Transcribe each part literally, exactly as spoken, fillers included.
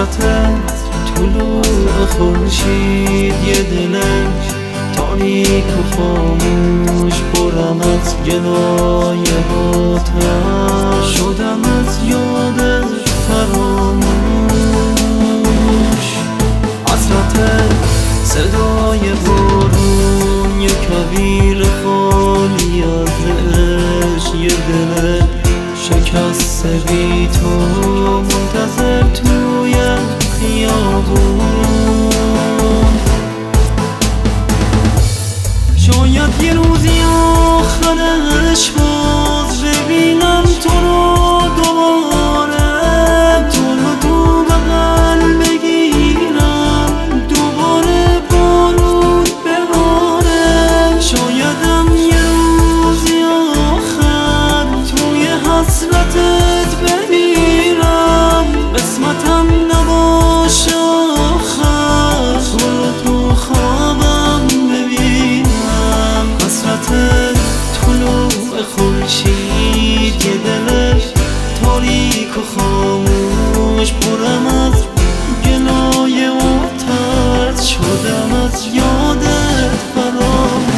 حسرت طلوع خورشید یه دل تاریک و خاموش پرم از گلای آتش شدم از یاد فراموش. حسرت صدای بارون یه کویر خالی از عشق یه دل شکست بی تو منتظر توی خیابون. شاید یه روزی آخرش باز ببینم تو رو دوباره، تو رو تو بغل بگیرم دوباره بارون بباره. شایدم یه روزی آخر توی حسرتت بمیرم، قسمتم نباشه آخر تو رو تو خوابم ببینم. حسرت طلوع خورشید یه دل تاریک و خاموش پرم از گلای آتش شدم از یادت فراموش.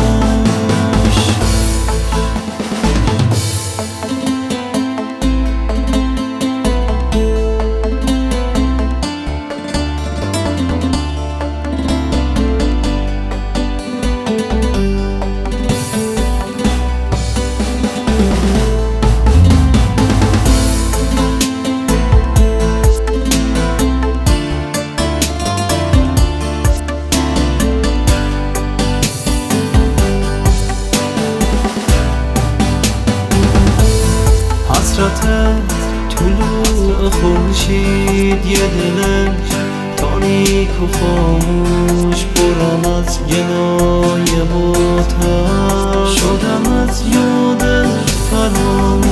حسرت طلوع خورشید یه دل تاریک و خاموش پرم از گلای آتش شدم از یاد فراموش.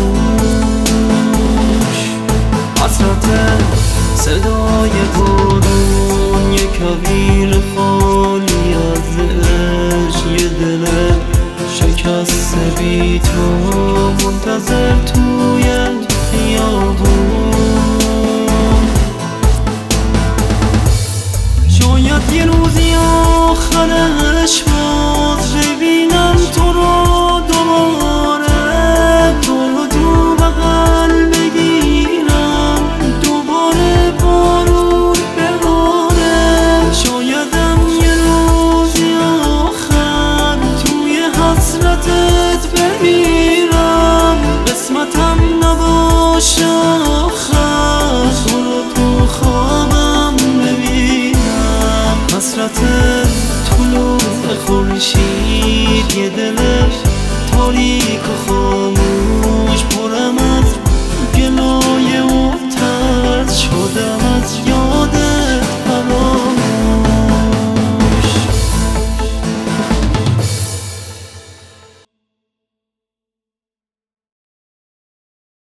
حسرت صدای بارون یه کویر